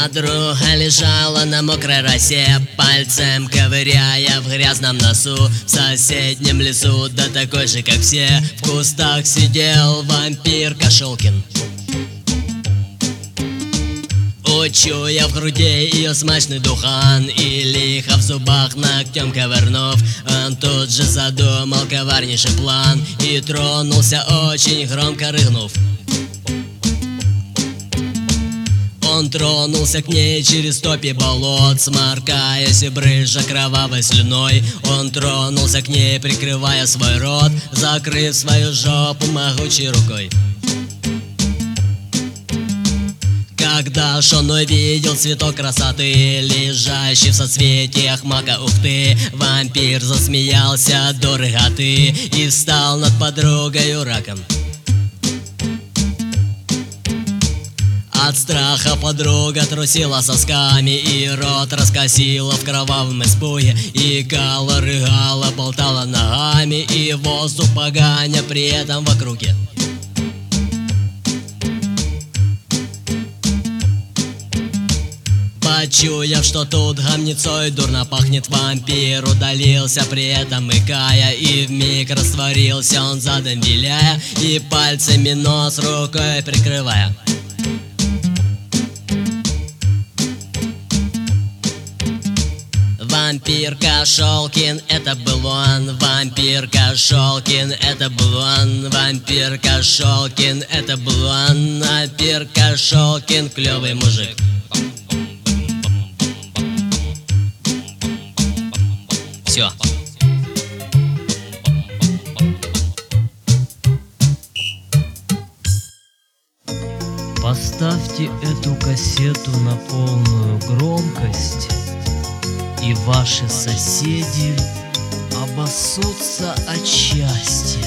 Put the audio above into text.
Подруга лежала на мокрой росе, пальцем ковыряя в грязном носу. В соседнем лесу, да такой же, как все, в кустах сидел вампир Кошелкин. Учуя в груди ее смачный духан и лихо в зубах ногтем ковырнув, он тут же задумал коварнейший план и тронулся, очень громко рыгнув. Он тронулся к ней через топи болот, сморкаясь и брызжа кровавой слюной. Он тронулся к ней, прикрывая свой рот, закрыв свою жопу могучей рукой. Когда ж он увидел цветок красоты, лежащий в соцветиях мака, ух ты, вампир засмеялся до рыготы и встал над подругою раком. От страха подруга трусила сосками и рот раскосила в кровавом испуге, икала, рыгала, болтала ногами и воздух поганя при этом в округе. Почуяв, что тут гамницой дурно пахнет, вампир удалился, при этом икая, и вмиг растворился он задом виляя и пальцами нос рукой прикрывая. Вампир Кошелкин, это был он. Вампир Кошелкин, это был он. Вампир Кошелкин, это был он. Вампир Кошелкин, клевый мужик. Все. Поставьте эту кассету на полную громкость, и ваши соседи обоссутся от счастья.